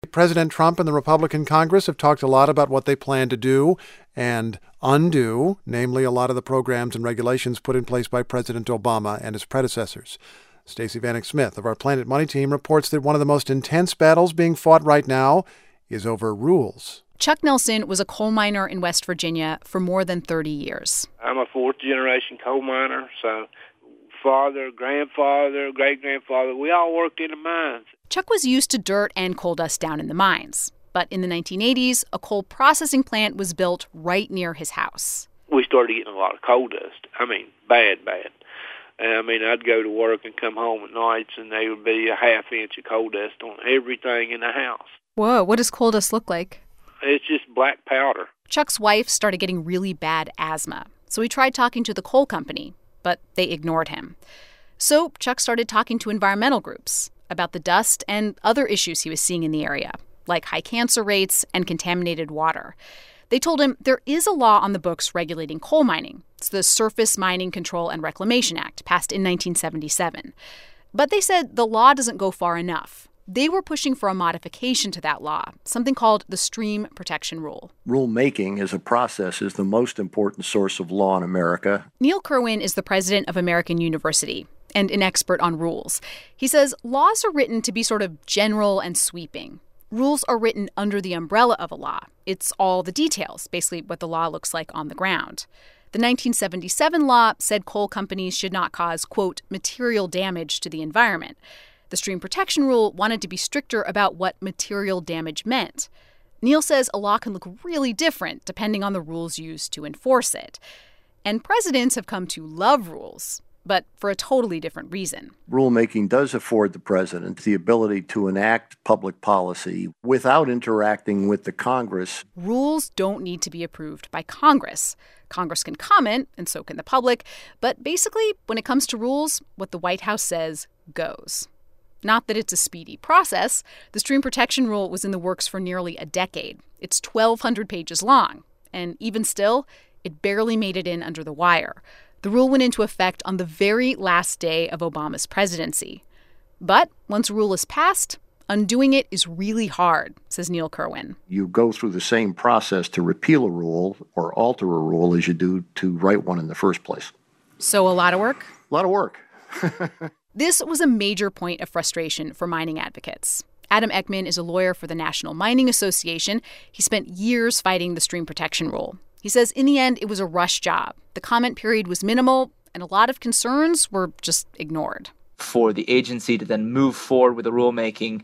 President Trump and the Republican Congress have talked a lot about what they plan to do and undo, namely a lot of the programs and regulations put in place by President Obama and his predecessors. Stacey Vanek Smith of our Planet Money team reports that one of the most intense battles being fought right now is over rules. Chuck Nelson was a coal miner in West Virginia for more than 30 years. I'm a fourth-generation coal miner, so father, grandfather, great-grandfather, we all worked in the mines. Chuck was used to dirt and coal dust down in the mines. But in the 1980s, a coal processing plant was built right near his house. We started getting a lot of coal dust. Bad. And, I'd go to work and come home at nights, and there would be a half-inch of coal dust on everything in the house. Whoa, what does coal dust look like? It's just black powder. Chuck's wife started getting really bad asthma, so he tried talking to the coal company, but they ignored him. So Chuck started talking to environmental groups about the dust and other issues he was seeing in the area, like high cancer rates and contaminated water. They told him there is a law on the books regulating coal mining. It's the Surface Mining Control and Reclamation Act, passed in 1977. But they said the law doesn't go far enough. They were pushing for a modification to that law, something called the Stream Protection Rule. Rulemaking as a process is the most important source of law in America. Neil Kerwin is the president of American University and an expert on rules. He says laws are written to be sort of general and sweeping. Rules are written under the umbrella of a law. It's all the details, basically what the law looks like on the ground. The 1977 law said coal companies should not cause, quote, material damage to the environment. The Stream Protection Rule wanted to be stricter about what material damage meant. Neil says a law can look really different depending on the rules used to enforce it. And presidents have come to love rules, but for a totally different reason. Rulemaking does afford the president the ability to enact public policy without interacting with the Congress. Rules don't need to be approved by Congress. Congress can comment, and so can the public. But basically, when it comes to rules, what the White House says goes. Not that it's a speedy process. The Stream Protection Rule was in the works for nearly a decade. It's 1,200 pages long. And even still, it barely made it in under the wire. The rule went into effect on the very last day of Obama's presidency. But once a rule is passed, undoing it is really hard, says Neil Kerwin. You go through the same process to repeal a rule or alter a rule as you do to write one in the first place. So a lot of work? A lot of work. This was a major point of frustration for mining advocates. Adam Ekman is a lawyer for the National Mining Association. He spent years fighting the Stream Protection Rule. He says in the end, it was a rush job. The comment period was minimal, and a lot of concerns were just ignored. For the agency to then move forward with the rulemaking,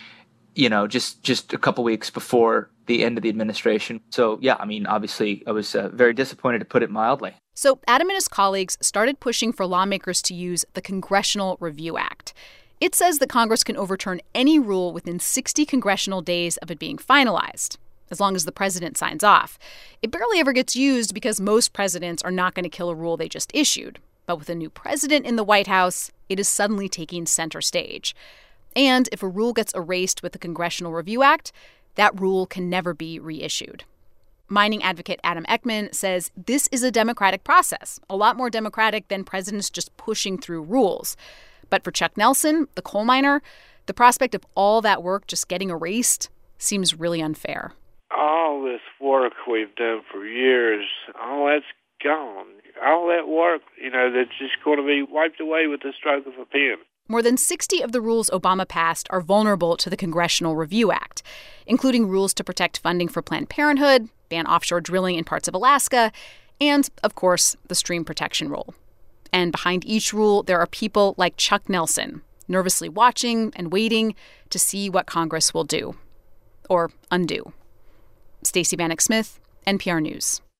just a couple weeks before the end of the administration. So, obviously, I was very disappointed, to put it mildly. So Adam and his colleagues started pushing for lawmakers to use the Congressional Review Act. It says that Congress can overturn any rule within 60 congressional days of it being finalized, as long as the president signs off. It barely ever gets used because most presidents are not going to kill a rule they just issued. But with a new president in the White House, it is suddenly taking center stage. And if a rule gets erased with the Congressional Review Act, that rule can never be reissued. Mining advocate Adam Ekman says this is a democratic process, a lot more democratic than presidents just pushing through rules. But for Chuck Nelson, the coal miner, the prospect of all that work just getting erased seems really unfair. All this work we've done for years, all that's gone. All that work, that's just going to be wiped away with the stroke of a pen. More than 60 of the rules Obama passed are vulnerable to the Congressional Review Act, including rules to protect funding for Planned Parenthood, ban offshore drilling in parts of Alaska, and, of course, the Stream Protection Rule. And behind each rule, there are people like Chuck Nelson, nervously watching and waiting to see what Congress will do or undo. Stacey Vanek Smith, NPR News.